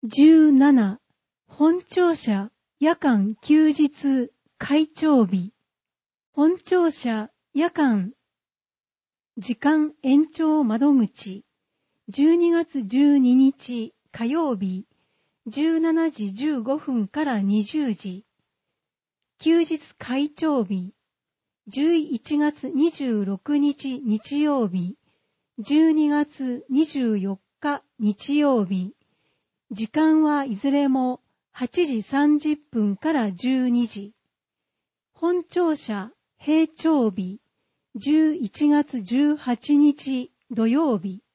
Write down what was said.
17、本庁舎夜間休日開庁日。本庁舎夜間時間延長窓口。12月12日火曜日、17時15分から20時。休日開庁日。11月26日日曜日、12月24日日曜日。時間はいずれも8時30分から12時。本庁舎閉庁日、11月18日土曜日。